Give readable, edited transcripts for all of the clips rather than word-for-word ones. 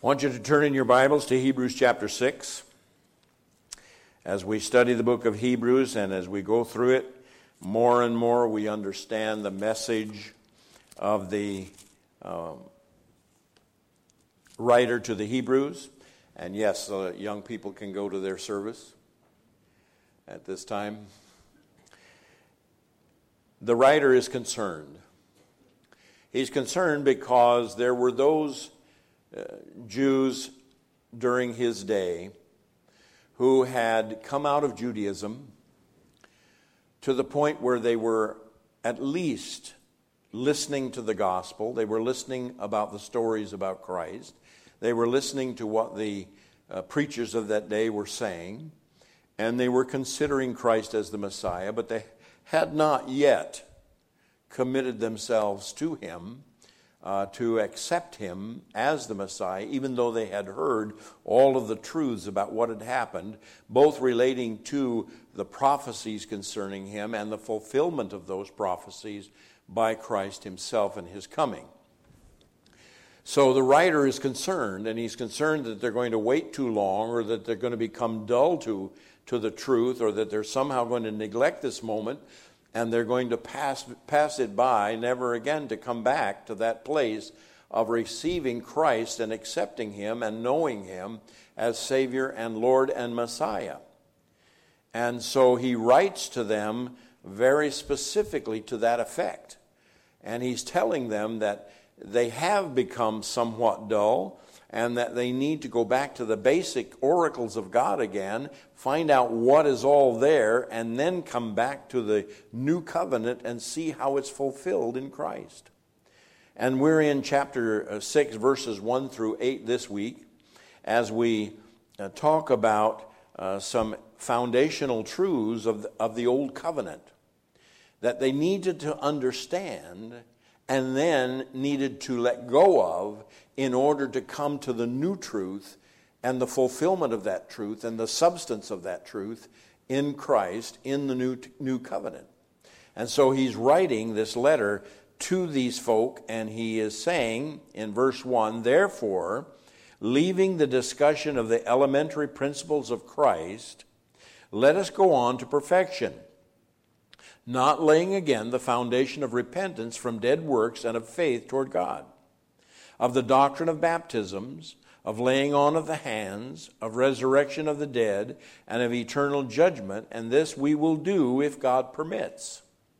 I want you to turn in your Bibles to Hebrews chapter 6. As we study the book of Hebrews and as we go through it, more and more we understand the message of the writer to the Hebrews. And yes, young people can go to their service at this time. The writer is concerned. He's concerned because there were those Jews during his day who had come out of Judaism to the point where they were at least listening to the gospel. They were listening about the stories about Christ. They were listening to what the preachers of that day were saying, and they were considering Christ as the Messiah, but they had not yet committed themselves to him, to accept him as the Messiah, even though they had heard all of the truths about what had happened, both relating to the prophecies concerning him and the fulfillment of those prophecies by Christ himself and his coming. So the writer is concerned, and he's concerned that they're going to wait too long, or that they're going to become dull to the truth, or that they're somehow going to neglect this moment, and they're going to pass it by, never again to come back to that place of receiving Christ and accepting him and knowing him as Savior and Lord and Messiah. And so he writes to them very specifically to that effect. And he's telling them that they have become somewhat dull, and that they need to go back to the basic oracles of God again, find out what is all there, and then come back to the new covenant and see how it's fulfilled in Christ. And we're in chapter 6, verses 1 through 8 this week, as we talk about some foundational truths of the old covenant that they needed to understand and then needed to let go of in order to come to the new truth and the fulfillment of that truth and the substance of that truth in Christ in the new covenant. And so he's writing this letter to these folk, and he is saying in verse 1, "Therefore, leaving the discussion of the elementary principles of Christ, let us go on to perfection, not laying again the foundation of repentance from dead works and of faith toward God, of the doctrine of baptisms, of laying on of the hands, of resurrection of the dead, and of eternal judgment, and this we will do if God permits.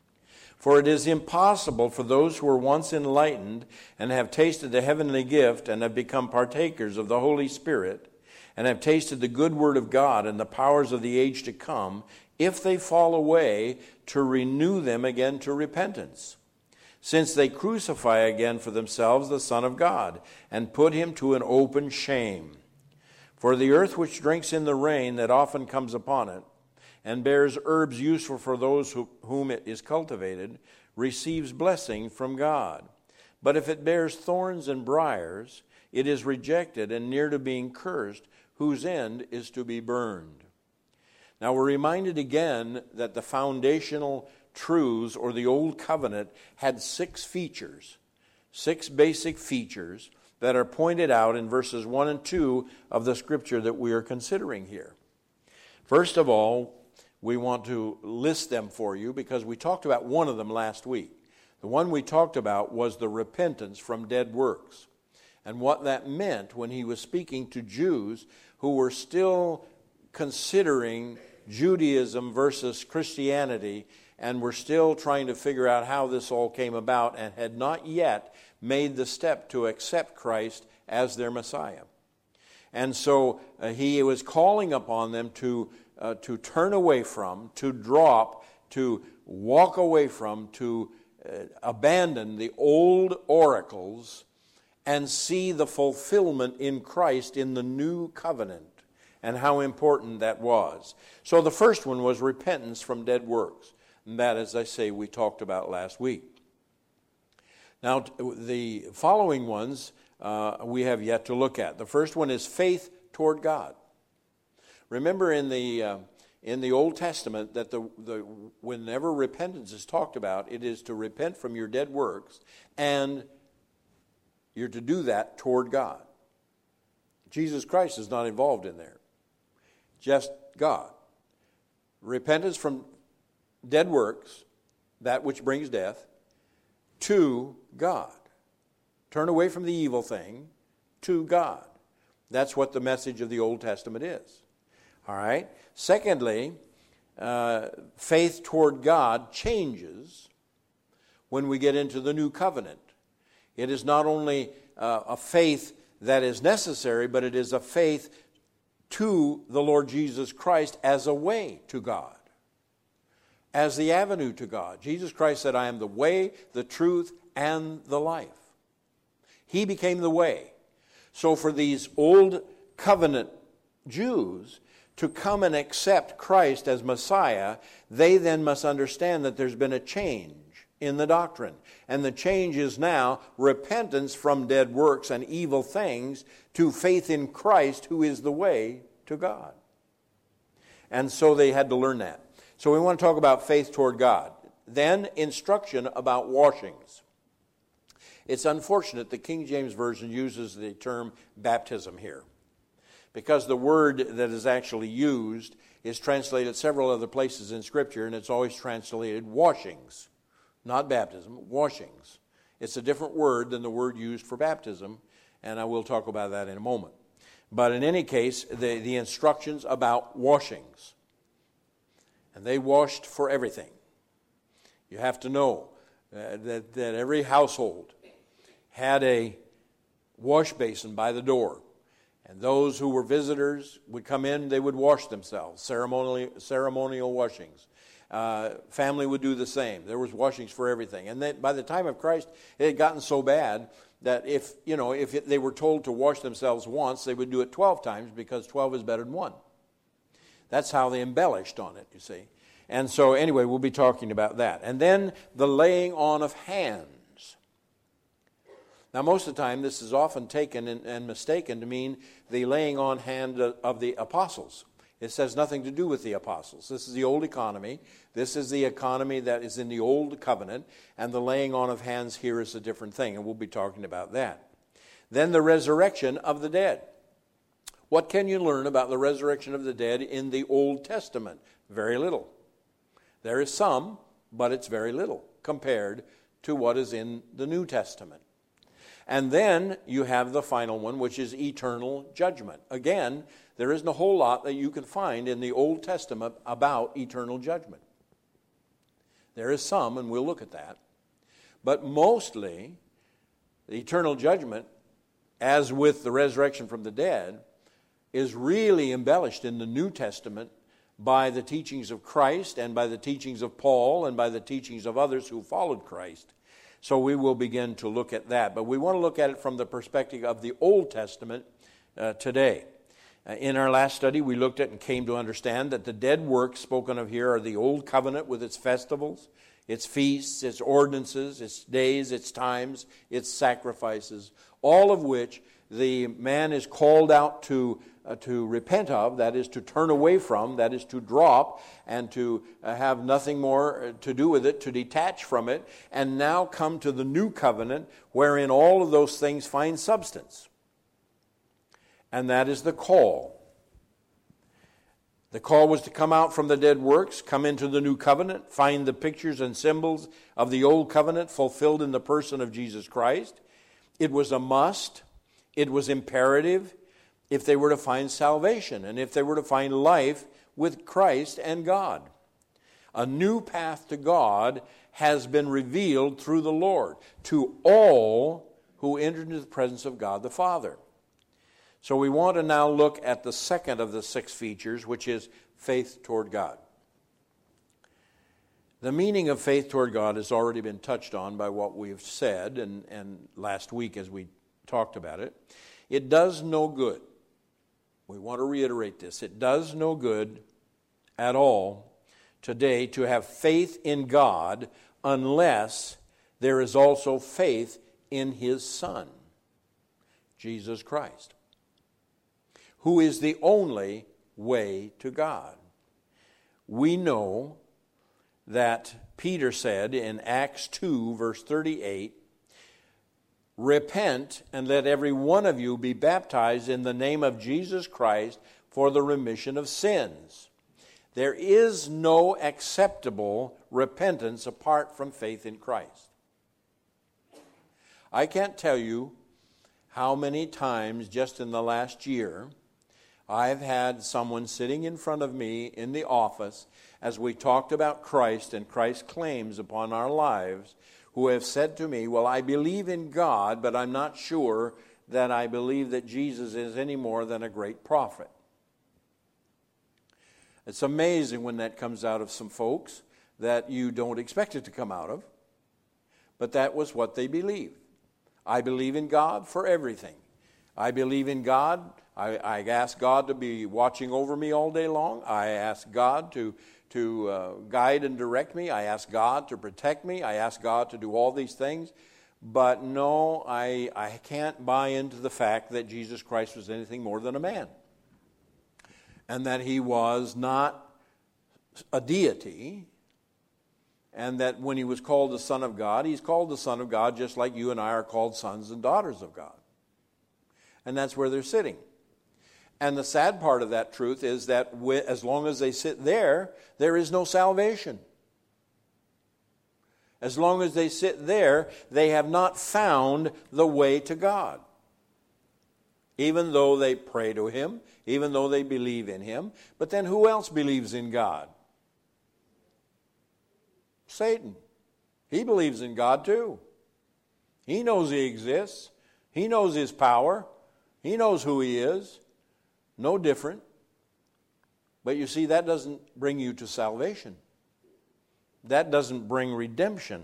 For it is impossible for those who were once enlightened and have tasted the heavenly gift and have become partakers of the Holy Spirit and have tasted the good word of God and the powers of the age to come, if they fall away, to renew them again to repentance, since they crucify again for themselves the Son of God, and put him to an open shame. For the earth which drinks in the rain that often comes upon it, and bears herbs useful for those whom it is cultivated, receives blessing from God. But if it bears thorns and briars, it is rejected and near to being cursed, whose end is to be burned." Now we're reminded again that the foundational truths, or the Old Covenant, had 6 features, 6 basic features that are pointed out in verses 1 and 2 of the scripture that we are considering here. First of all, we want to list them for you because we talked about one of them last week. The one we talked about was the repentance from dead works, and what that meant when he was speaking to Jews who were still considering Judaism versus Christianity, and were still trying to figure out how this all came about, and had not yet made the step to accept Christ as their Messiah. And so he was calling upon them to turn away from, to drop, to walk away from, to abandon the old oracles and see the fulfillment in Christ in the new covenant, and how important that was. So the first one was repentance from dead works. And that, as I say, we talked about last week. Now, the following ones we have yet to look at. The first one is faith toward God. Remember in the Old Testament that whenever repentance is talked about, it is to repent from your dead works, and you're to do that toward God. Jesus Christ is not involved in there. Just God. Repentance from dead works, that which brings death, to God. Turn away from the evil thing to God. That's what the message of the Old Testament is. All right? Secondly, faith toward God changes when we get into the new covenant. It is not only a faith that is necessary, but it is a faith to the Lord Jesus Christ as a way to God, as the avenue to God. Jesus Christ said, I am the way, the truth, and the life. He became the way. So for these old covenant Jews to come and accept Christ as Messiah, they then must understand that there's been a change in the doctrine. And the change is now repentance from dead works and evil things to faith in Christ, who is the way to God. And so they had to learn that. So we want to talk about faith toward God. Then instruction about washings. It's unfortunate the King James Version uses the term baptism here, because the word that is actually used is translated several other places in Scripture, and it's always translated washings. Not baptism, washings. It's a different word than the word used for baptism, and I will talk about that in a moment. But in any case, the instructions about washings. And they washed for everything. You have to know that every household had a wash basin by the door. And those who were visitors would come in, they would wash themselves, ceremonial washings. Family would do the same. There was washings for everything. And then by the time of Christ, it had gotten so bad that if they were told to wash themselves once, they would do it 12 times, because 12 is better than 1. That's how they embellished on it, you see. And so anyway, we'll be talking about that. And then the laying on of hands. Now, most of the time, this is often taken and mistaken to mean the laying on hand of the apostles. It has nothing to do with the apostles. This is the old economy. This is the economy that is in the old covenant, and the laying on of hands here is a different thing, and we'll be talking about that. Then the resurrection of the dead. What can you learn about the resurrection of the dead in the Old Testament? Very little. There is some, but it's very little compared to what is in the New Testament. And then you have the final one, which is eternal judgment. Again, there isn't a whole lot that you can find in the Old Testament about eternal judgment. There is some, and we'll look at that. But mostly, the eternal judgment, as with the resurrection from the dead, is really embellished in the New Testament by the teachings of Christ and by the teachings of Paul and by the teachings of others who followed Christ. So we will begin to look at that. But we want to look at it from the perspective of the Old Testament today. In our last study, we looked at and came to understand that the dead works spoken of here are the Old Covenant with its festivals, its feasts, its ordinances, its days, its times, its sacrifices, all of which the man is called out to repent of, that is to turn away from, that is to drop, and to have nothing more to do with it, to detach from it, and now come to the new covenant wherein all of those things find substance. And that is the call. The call was to come out from the dead works, come into the new covenant, find the pictures and symbols of the old covenant fulfilled in the person of Jesus Christ. It was a must. It was imperative if they were to find salvation and if they were to find life with Christ and God. A new path to God has been revealed through the Lord to all who enter into the presence of God the Father. So we want to now look at the second of the 6 features, which is faith toward God. The meaning of faith toward God has already been touched on by what we've said and last week as we talked about it. It does no good. We want to reiterate this. It does no good at all today to have faith in God unless there is also faith in His Son, Jesus Christ, who is the only way to God. We know that Peter said in Acts 2, verse 38, Repent, and let every one of you be baptized in the name of Jesus Christ for the remission of sins. There is no acceptable repentance apart from faith in Christ. I can't tell you how many times just in the last year I've had someone sitting in front of me in the office as we talked about Christ and Christ's claims upon our lives, who have said to me, well, I believe in God, but I'm not sure that I believe that Jesus is any more than a great prophet. It's amazing when that comes out of some folks that you don't expect it to come out of, but that was what they believed. I believe in God for everything. I believe in God. I ask God to be watching over me all day long. I ask God to guide and direct me. I ask God to protect me. I ask God to do all these things. But no, I can't buy into the fact that Jesus Christ was anything more than a man. And that he was not a deity. And that when he was called the Son of God, he's called the Son of God just like you and I are called sons and daughters of God. And that's where they're sitting. And the sad part of that truth is that as long as they sit there, there is no salvation. As long as they sit there, they have not found the way to God. Even though they pray to him, even though they believe in him. But then who else believes in God? Satan. He believes in God too. He knows he exists. He knows his power. He knows who he is. No different. But you see, that doesn't bring you to salvation. That doesn't bring redemption.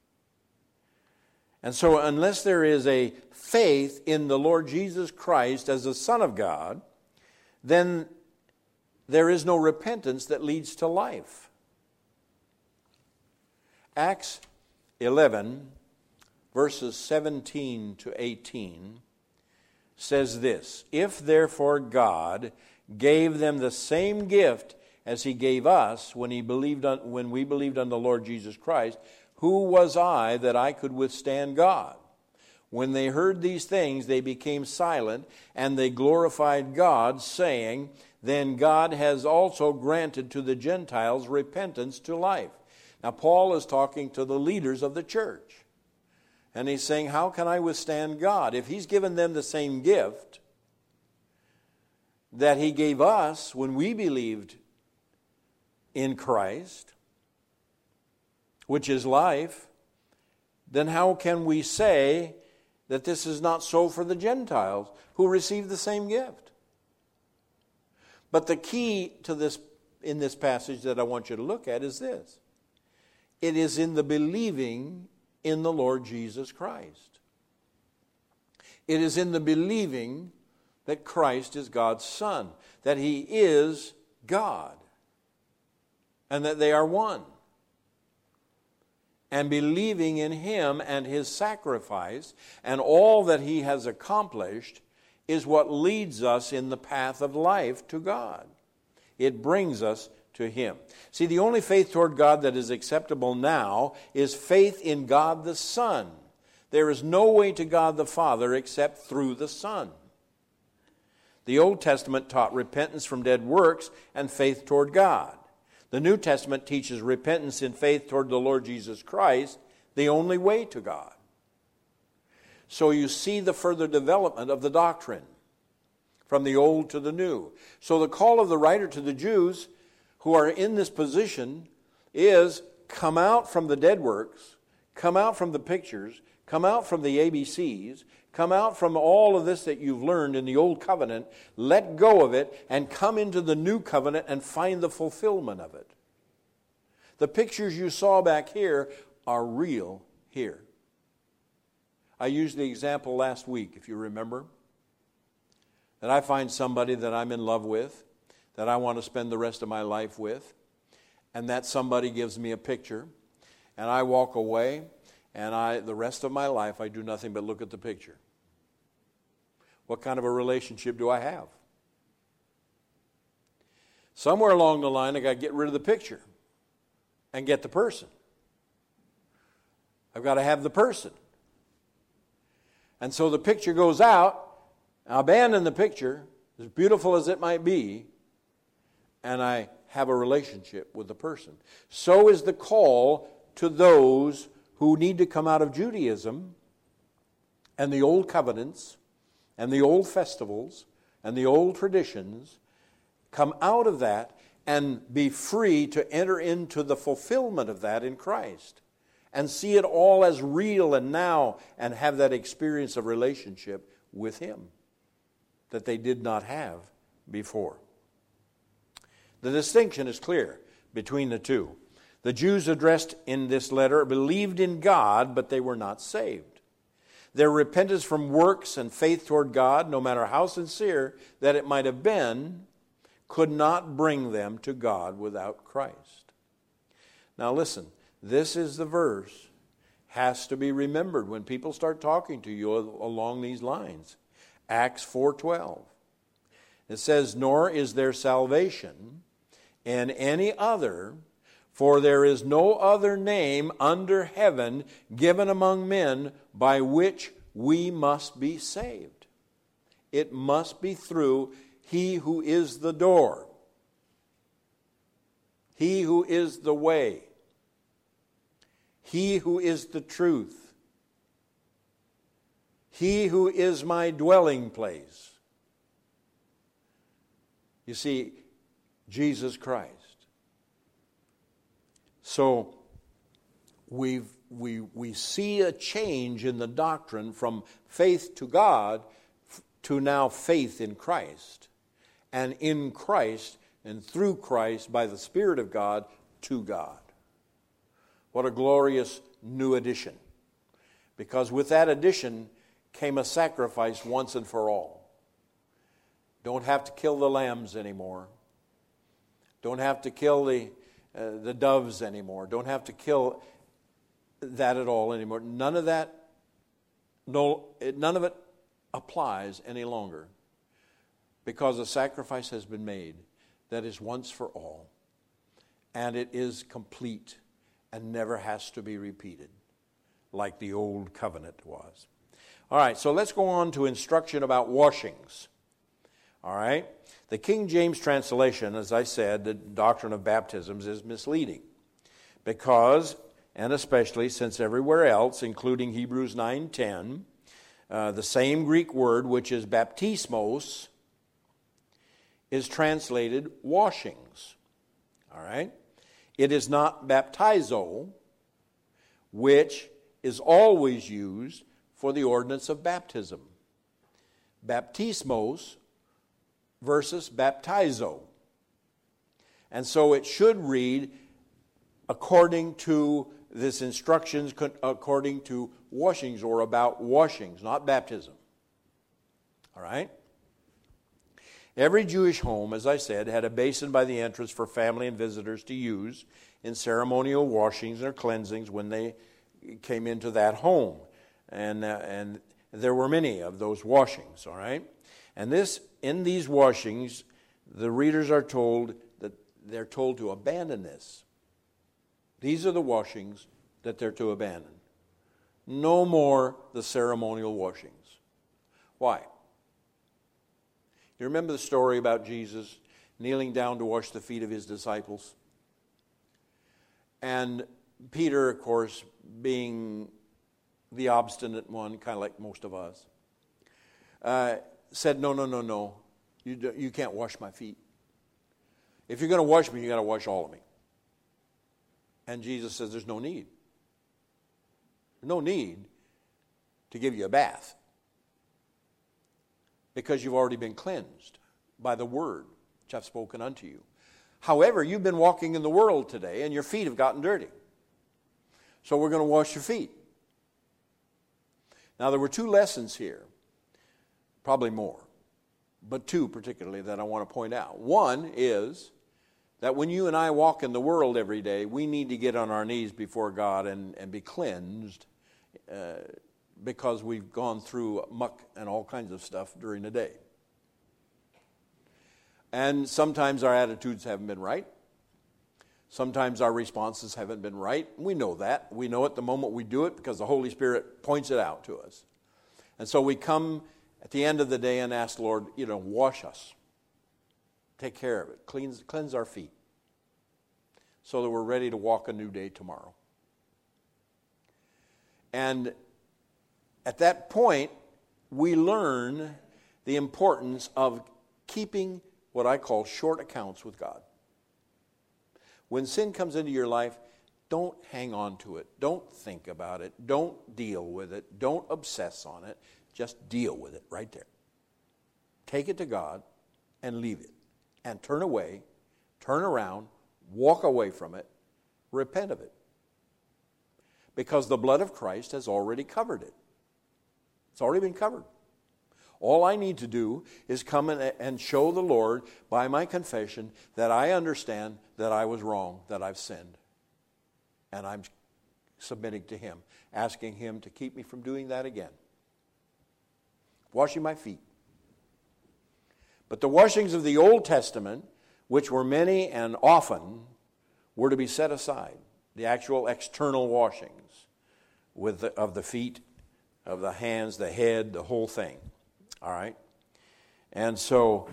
And so unless there is a faith in the Lord Jesus Christ as the Son of God, then there is no repentance that leads to life. Acts 11, verses 17 to 18, says this, if therefore God gave them the same gift as he gave us when we believed on the Lord Jesus Christ, who was I that I could withstand God? When they heard these things, they became silent, and they glorified God, saying, then God has also granted to the Gentiles repentance to life. Now Paul is talking to the leaders of the church. And he's saying, how can I withstand God? If he's given them the same gift that he gave us when we believed in Christ, which is life, then how can we say that this is not so for the Gentiles who receive the same gift? But the key to this, in this passage that I want you to look at, is this. It is in the believing in the Lord Jesus Christ. It is in the believing that Christ is God's Son, that he is God, and that they are one. And believing in him and his sacrifice and all that he has accomplished is what leads us in the path of life to God. It brings us to him. See, the only faith toward God that is acceptable now is faith in God the Son. There is no way to God the Father except through the Son. The Old Testament taught repentance from dead works and faith toward God. The New Testament teaches repentance and faith toward the Lord Jesus Christ, the only way to God. So you see the further development of the doctrine from the Old to the New. So the call of the writer to the Jews who are in this position is come out from the dead works, come out from the pictures, come out from the ABCs, come out from all of this that you've learned in the Old Covenant, let go of it, and come into the New Covenant and find the fulfillment of it. The pictures you saw back here are real here. I used the example last week, if you remember, that I find somebody that I'm in love with, that I want to spend the rest of my life with, and that somebody gives me a picture, and I walk away, and the rest of my life I do nothing but look at the picture. What kind of a relationship do I have? Somewhere along the line I got to get rid of the picture and get the person. I've got to have the person. And so the picture goes out, I abandon the picture, as beautiful as it might be, and I have a relationship with the person. So is the call to those who need to come out of Judaism and the old covenants and the old festivals and the old traditions, come out of that and be free to enter into the fulfillment of that in Christ and see it all as real and now, and have that experience of relationship with Him that they did not have before. The distinction is clear between the two. The Jews addressed in this letter believed in God, but they were not saved. Their repentance from works and faith toward God, no matter how sincere that it might have been, could not bring them to God without Christ. Now listen, this is the verse, has to be remembered when people start talking to you along these lines. Acts 4:12. It says, "Nor is there salvation in any other, for there is no other name under heaven given among men by which we must be saved." It must be through He who is the door, He who is the way, He who is the truth, He who is my dwelling place. You see, Jesus Christ. So we see a change in the doctrine from faith to God to now faith in Christ, and in Christ and through Christ by the Spirit of God to God. What a glorious new addition. Because with that addition came a sacrifice once and for all. Don't have to kill the lambs anymore. Don't have to kill the doves anymore. Don't have to kill that at all anymore. None of it applies any longer, because a sacrifice has been made that is once for all, and it is complete and never has to be repeated like the old covenant was. All right, so let's go on to instruction about washings. All right, the King James translation, as I said, the doctrine of baptisms is misleading, because, and especially since everywhere else, including Hebrews 9:10, the same Greek word, which is baptismos, is translated washings. All right? It is not baptizo, which is always used for the ordinance of baptism. Baptismos versus baptizo. And so it should read according to this instructions, according to washings, or about washings, not baptism. All right? Every Jewish home, as I said, had a basin by the entrance for family and visitors to use in ceremonial washings or cleansings when they came into that home. And there were many of those washings, all right? And in these washings, the readers are told that they're told to abandon this. These are the washings that they're to abandon. No more the ceremonial washings. Why? You remember the story about Jesus kneeling down to wash the feet of his disciples? And Peter, of course, being the obstinate one, kind of like most of us, said, no, you can't wash my feet. If you're going to wash me, you got to wash all of me. And Jesus says there's no need. No need to give you a bath, because you've already been cleansed by the word which I've spoken unto you. However, you've been walking in the world today, and your feet have gotten dirty. So we're going to wash your feet. Now, there were two lessons here, probably more, but two particularly that I want to point out. One is that when you and I walk in the world every day, we need to get on our knees before God and be cleansed, because we've gone through muck and all kinds of stuff during the day. And sometimes our attitudes haven't been right. Sometimes our responses haven't been right. We know that. We know it the moment we do it, because the Holy Spirit points it out to us. And so we come at the end of the day and ask the Lord, wash us. Take care of it. Cleanse our feet so that we're ready to walk a new day tomorrow. And at that point, we learn the importance of keeping what I call short accounts with God. When sin comes into your life, don't hang on to it. Don't think about it. Don't deal with it. Don't obsess on it. Just deal with it right there. Take it to God and leave it. And turn away, turn around, walk away from it, repent of it. Because the blood of Christ has already covered it. It's already been covered. All I need to do is come and show the Lord by my confession that I understand that I was wrong, that I've sinned. And I'm submitting to Him, asking Him to keep me from doing that again. Washing my feet. But the washings of the Old Testament, which were many and often, were to be set aside. The actual external washings of the feet, of the hands, the head, the whole thing. All right? And so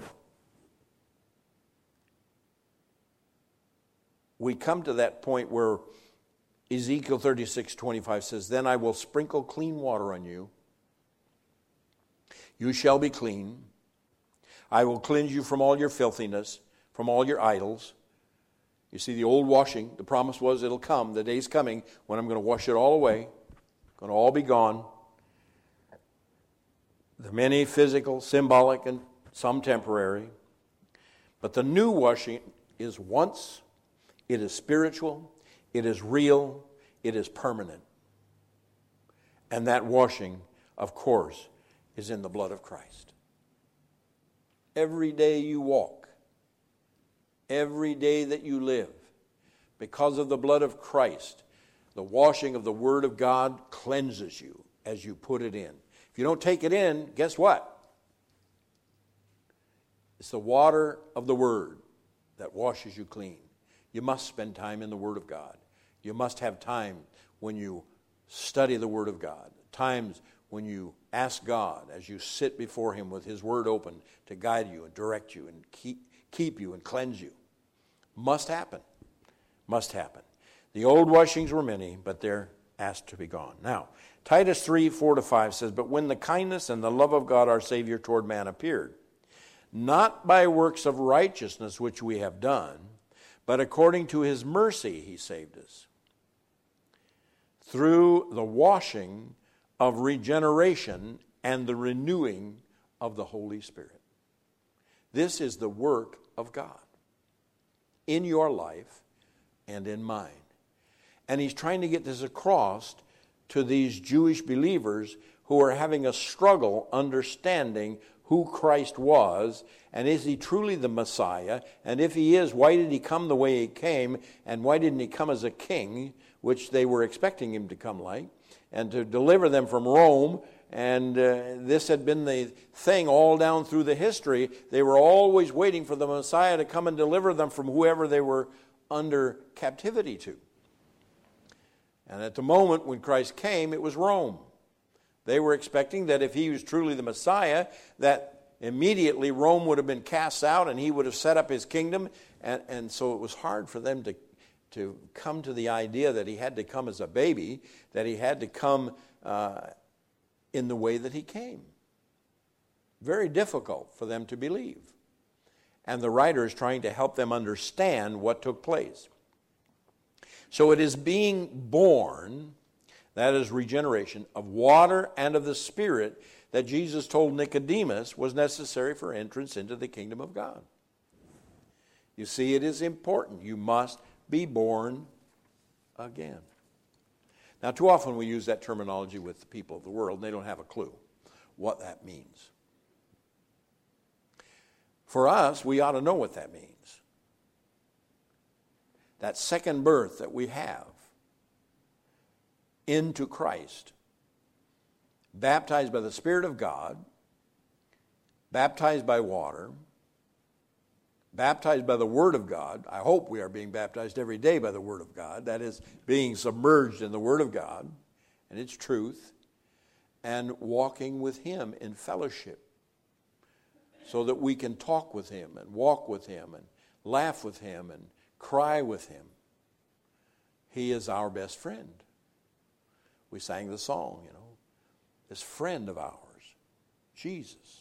we come to that point where Ezekiel 36:25 says, "Then I will sprinkle clean water on you. You shall be clean. I will cleanse you from all your filthiness, from all your idols." You see, the old washing, the promise was it'll come. The day's coming when I'm going to wash it all away. It's going to all be gone. The many physical, symbolic, and some temporary. But the new washing is once, it is spiritual, it is real, it is permanent. And that washing, of course, is in the blood of Christ. Every day you walk, every day that you live, because of the blood of Christ, the washing of the Word of God cleanses you as you put it in. If you don't take it in, guess what? It's the water of the Word that washes you clean. You must spend time in the Word of God. You must have time when you study the Word of God, times when you ask God as you sit before Him with His Word open to guide you and direct you and keep you and cleanse you. Must happen. Must happen. The old washings were many, but they're asked to be gone. Now, Titus 3:4-5 says, "But when the kindness and the love of God our Savior toward man appeared, not by works of righteousness which we have done, but according to His mercy He saved us, through the washing of regeneration and the renewing of the Holy Spirit." This is the work of God in your life and in mine. And He's trying to get this across to these Jewish believers who are having a struggle understanding who Christ was, and is He truly the Messiah? And if He is, why did He come the way He came? And why didn't He come as a king, which they were expecting Him to come like, and to deliver them from Rome? And this had been the thing all down through the history. They were always waiting for the Messiah to come and deliver them from whoever they were under captivity to. And at the moment when Christ came, it was Rome. They were expecting that if He was truly the Messiah, that immediately Rome would have been cast out and He would have set up His kingdom. And so it was hard for them to come to the idea that He had to come as a baby, that He had to come in the way that He came. Very difficult for them to believe. And the writer is trying to help them understand what took place. So it is being born, that is regeneration, of water and of the Spirit that Jesus told Nicodemus was necessary for entrance into the kingdom of God. You see, it is important. You must be born again. Now, too often we use that terminology with the people of the world, and they don't have a clue what that means. For us, we ought to know what that means. That second birth that we have into Christ, baptized by the Spirit of God, baptized by water, baptized by the Word of God. I hope we are being baptized every day by the Word of God. That is, being submerged in the Word of God and its truth. and walking with Him in fellowship so that we can talk with Him and walk with Him and laugh with Him and cry with Him. He is our best friend. We sang the song, this friend of ours, Jesus.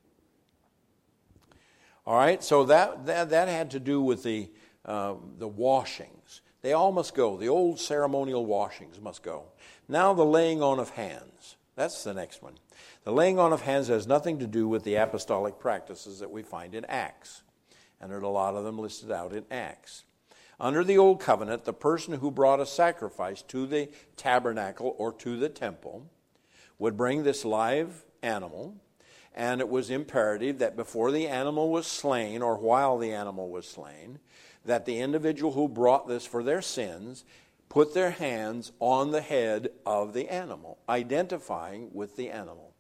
All right, so that had to do with the washings. They all must go. The old ceremonial washings must go. Now the laying on of hands. That's the next one. The laying on of hands has nothing to do with the apostolic practices that we find in Acts. And there are a lot of them listed out in Acts. Under the old covenant, the person who brought a sacrifice to the tabernacle or to the temple would bring this live animal, and it was imperative that before the animal was slain or while the animal was slain, that the individual who brought this for their sins put their hands on the head of the animal, identifying with the animal.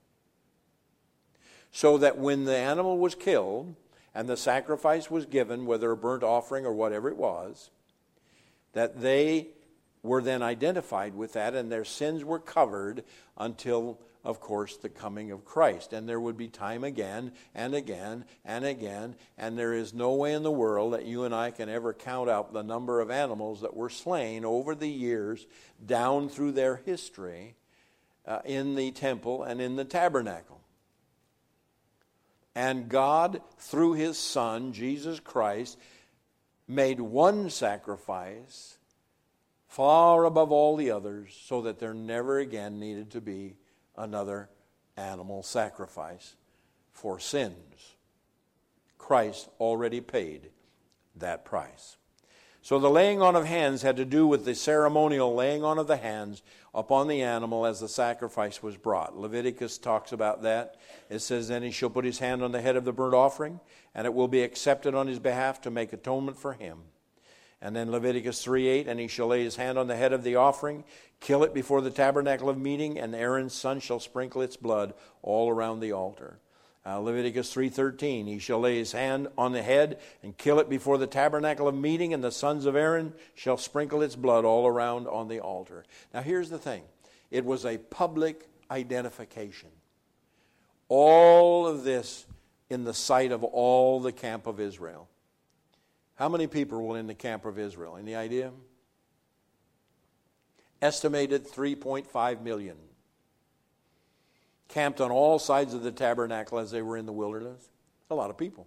So that when the animal was killed and the sacrifice was given, whether a burnt offering or whatever it was, that they were then identified with that and their sins were covered until, of course, the coming of Christ. And there would be time again and again and again, and there is no way in the world that you and I can ever count out the number of animals that were slain over the years down through their history in the temple and in the tabernacle. And God, through His Son, Jesus Christ, made one sacrifice far above all the others so that there never again needed to be another animal sacrifice for sins. Christ already paid that price. So the laying on of hands had to do with the ceremonial laying on of the hands upon the animal as the sacrifice was brought. Leviticus talks about that. It says, "Then he shall put his hand on the head of the burnt offering, and it will be accepted on his behalf to make atonement for him." And then Leviticus 3:8, "And he shall lay his hand on the head of the offering, kill it before the tabernacle of meeting, and Aaron's son shall sprinkle its blood all around the altar." Leviticus 3:13, "He shall lay his hand on the head and kill it before the tabernacle of meeting, and the sons of Aaron shall sprinkle its blood all around on the altar." Now here's the thing. It was a public identification. All of this in the sight of all the camp of Israel. How many people were in the camp of Israel? Any idea? Estimated 3.5 million. Camped on all sides of the tabernacle as they were in the wilderness. A lot of people.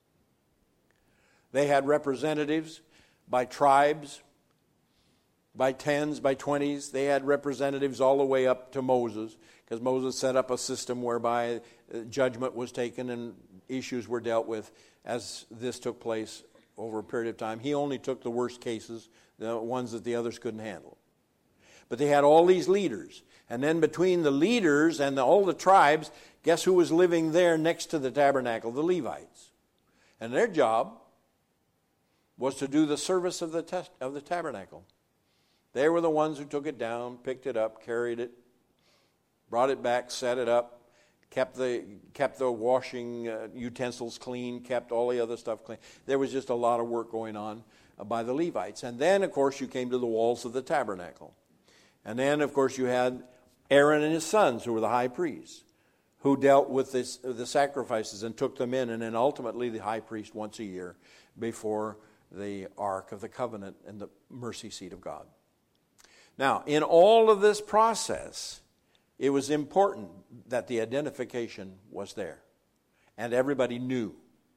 They had representatives by tribes, by tens, by 20s. They had representatives all the way up to Moses, because Moses set up a system whereby judgment was taken and issues were dealt with as this took place over a period of time. He only took the worst cases, the ones that the others couldn't handle. But they had all these leaders. And then between the leaders and all the tribes, guess who was living there next to the tabernacle? The Levites. And their job was to do the service of the tabernacle. They were the ones who took it down, picked it up, carried it, brought it back, set it up, kept the washing utensils clean, kept all the other stuff clean. There was just a lot of work going on by the Levites. And then, of course, you came to the walls of the tabernacle. And then, of course, you had Aaron and his sons, who were the high priests, who dealt with the sacrifices and took them in, and then ultimately the high priest once a year before the Ark of the Covenant and the mercy seat of God. Now, in all of this process, it was important that the identification was there, and everybody knew.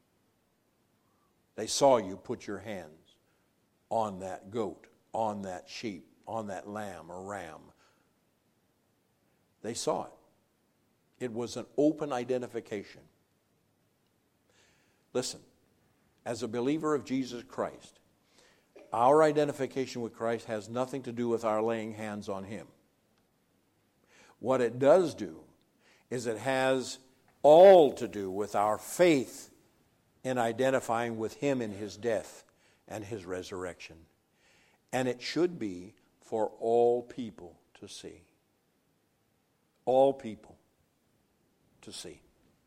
They saw you put your hands on that goat, on that sheep, on that lamb or ram. They saw it. It was an open identification. Listen, as a believer of Jesus Christ, our identification with Christ has nothing to do with our laying hands on Him. What it does do is it has all to do with our faith in identifying with Him in His death and His resurrection. And it should be for all people to see. All people to see.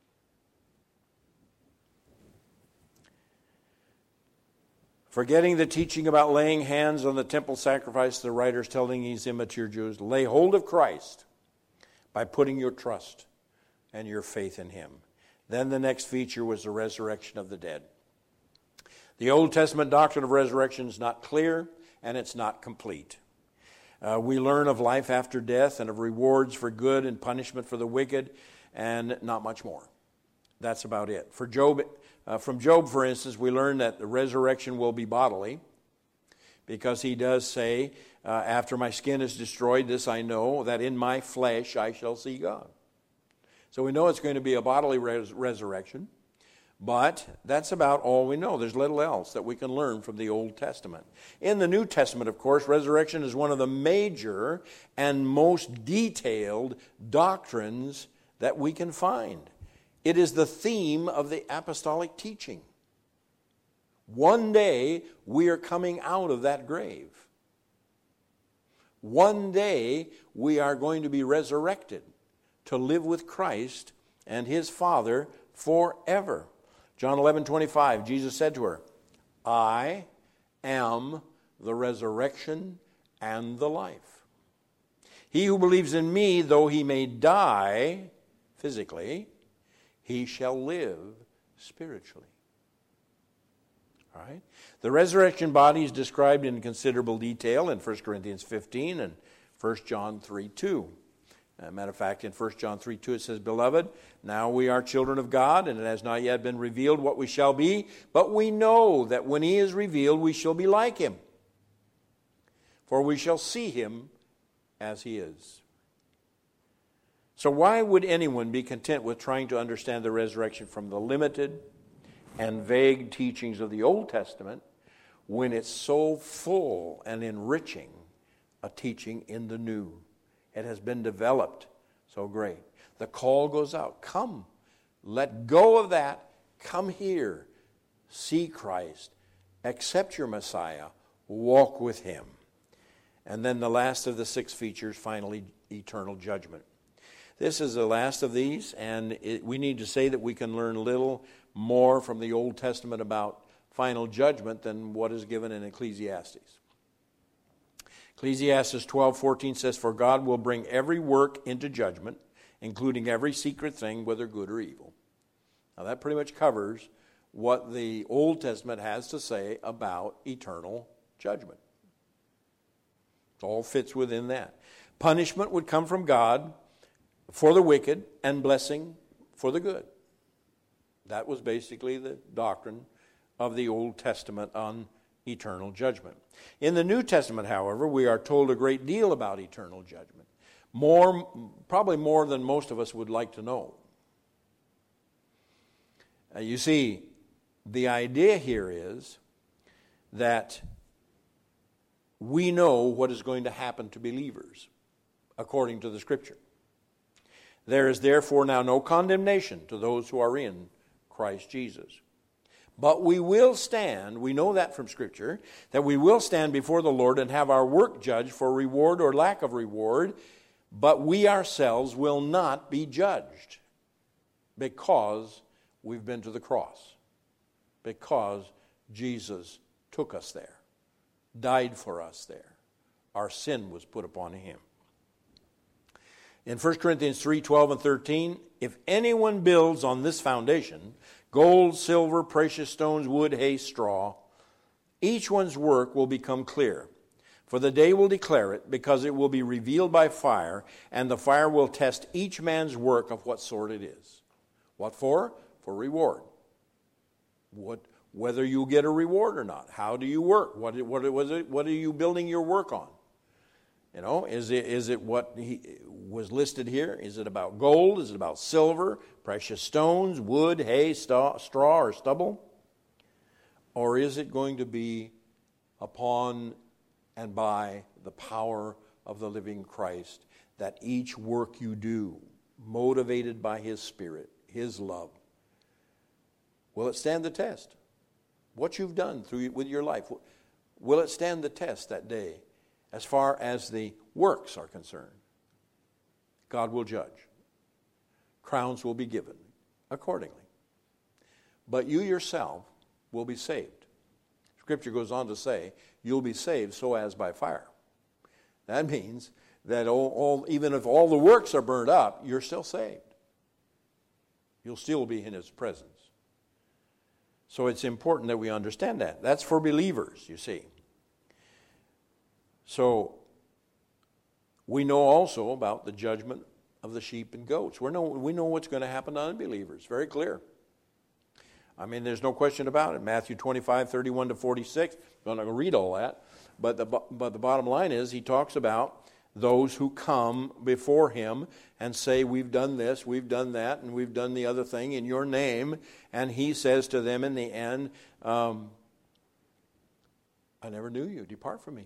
Forgetting the teaching about laying hands on the temple sacrifice, the writers telling these immature Jews, lay hold of Christ by putting your trust and your faith in Him. Then the next feature was the resurrection of the dead. The Old Testament doctrine of resurrection is not clear, and it's not complete. We learn of life after death and of rewards for good and punishment for the wicked, and not much more. That's about it. From Job, for instance, we learn that the resurrection will be bodily, because he does say, after my skin is destroyed, this I know, that in my flesh I shall see God. So we know it's going to be a bodily resurrection, but that's about all we know. There's little else that we can learn from the Old Testament. In the New Testament, of course, resurrection is one of the major and most detailed doctrines that we can find. It is the theme of the apostolic teaching. One day we are coming out of that grave. One day we are going to be resurrected to live with Christ and His Father forever. John 11:25, Jesus said to her, I am the resurrection and the life. He who believes in me, though he may die physically, he shall live spiritually. All right? The resurrection body is described in considerable detail in 1 Corinthians 15 and 1 John 3:2. Matter of fact, in 1 John 3:2 it says, Beloved, now we are children of God, and it has not yet been revealed what we shall be, but we know that when He is revealed, we shall be like Him. For we shall see Him as He is. So why would anyone be content with trying to understand the resurrection from the limited and vague teachings of the Old Testament when it's so full and enriching a teaching in the New? It has been developed so great. The call goes out. Come, let go of that. Come here. See Christ. Accept your Messiah. Walk with Him. And then the last of the 6 features, finally, eternal judgment. This is the last of these, and we need to say that we can learn little more from the Old Testament about final judgment than what is given in Ecclesiastes. Ecclesiastes 12:14 says, For God will bring every work into judgment, including every secret thing, whether good or evil. Now that pretty much covers what the Old Testament has to say about eternal judgment. It all fits within that. Punishment would come from God for the wicked and blessing for the good. That was basically the doctrine of the Old Testament on eternal judgment. In the New Testament, however, we are told a great deal about eternal judgment. Probably more than most of us would like to know. You see, the idea here is that we know what is going to happen to believers according to the Scripture. There is therefore now no condemnation to those who are in Christ Jesus. But we will stand, we know that from Scripture, that we will stand before the Lord and have our work judged for reward or lack of reward, but we ourselves will not be judged because we've been to the cross, because Jesus took us there, died for us there. Our sin was put upon Him. In 1 Corinthians 3:12 and 13, if anyone builds on this foundation, gold, silver, precious stones, wood, hay, straw, each one's work will become clear. For the day will declare it, because it will be revealed by fire, and the fire will test each man's work of what sort it is. What for? For reward. Whether you get a reward or not. How do you work? What are you building your work on? You know, is it what was listed here? Is it about gold? Is it about silver, precious stones, wood, hay, straw, or stubble? Or is it going to be upon and by the power of the living Christ, that each work you do, motivated by His Spirit, His love, will it stand the test? What you've done with your life, will it stand the test that day as far as the works are concerned? God will judge. Crowns will be given accordingly. But you yourself will be saved. Scripture goes on to say, you'll be saved so as by fire. That means that even if all the works are burned up, you're still saved. You'll still be in his presence. So it's important that we understand that. That's for believers, you see. So we know also about the judgment of the sheep and goats. We know what's going to happen to unbelievers. Very clear. I mean, there's no question about it. Matthew 25, 31 to 46. I'm not going to read all that. But the bottom line is he talks about those who come before him and say, we've done this, we've done that, and we've done the other thing in your name. And he says to them in the end, I never knew you. Depart from me.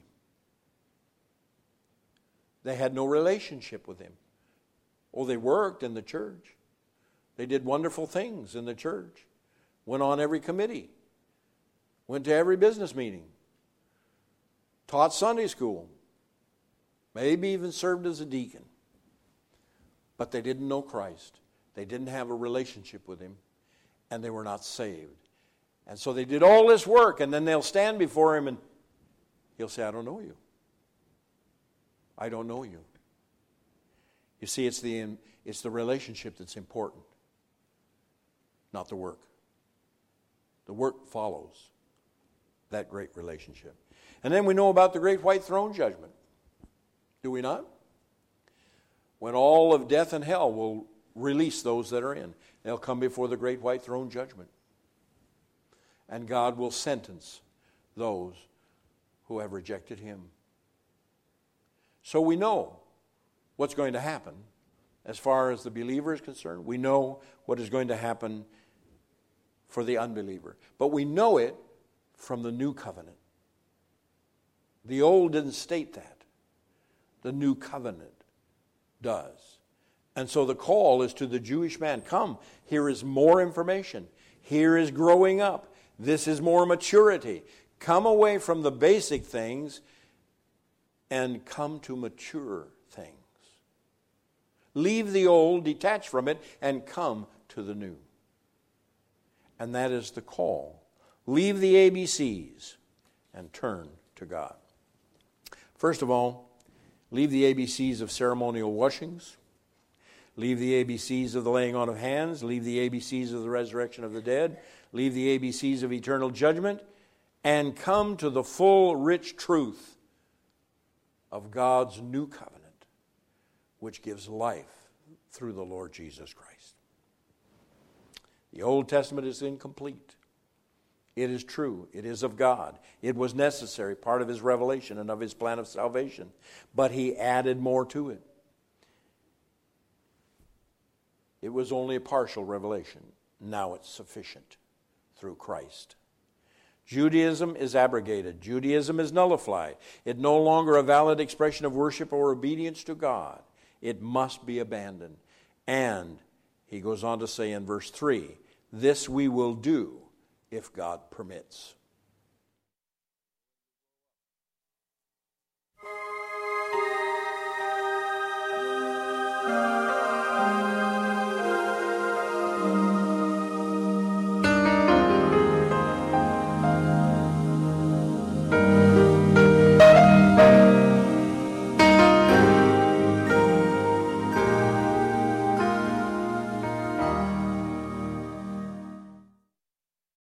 They had no relationship with him. Oh, they worked in the church. They did wonderful things in the church. Went on every committee. Went to every business meeting. Taught Sunday school. Maybe even served as a deacon. But they didn't know Christ. They didn't have a relationship with him. And they were not saved. And so they did all this work, and then they'll stand before him and he'll say, I don't know you. I don't know you. You see, it's the relationship that's important, not the work. The work follows that great relationship. And then we know about the great white throne judgment. Do we not? When all of death and hell will release those that are in. They'll come before the great white throne judgment. And God will sentence those who have rejected him. So we know what's going to happen as far as the believer is concerned. We know what is going to happen for the unbeliever. But we know it from the new covenant. The old didn't state that. The new covenant does. And so the call is to the Jewish man. Come, here is more information. Here is growing up. This is more maturity. Come away from the basic things and come to mature things. Leave the old, detach from it, and come to the new. And that is the call. Leave the ABCs and turn to God. First of all, leave the ABCs of ceremonial washings. Leave the ABCs of the laying on of hands. Leave the ABCs of the resurrection of the dead. Leave the ABCs of eternal judgment. And come to the full, rich truth of God's new covenant, which gives life through the Lord Jesus Christ. The Old Testament is incomplete. It is true. It is of God. It was necessary, part of his revelation and of his plan of salvation. But he added more to it. It was only a partial revelation. Now it's sufficient through Christ. Judaism is abrogated. Judaism is nullified. It's no longer a valid expression of worship or obedience to God. It must be abandoned. And he goes on to say in verse 3, this we will do if God permits.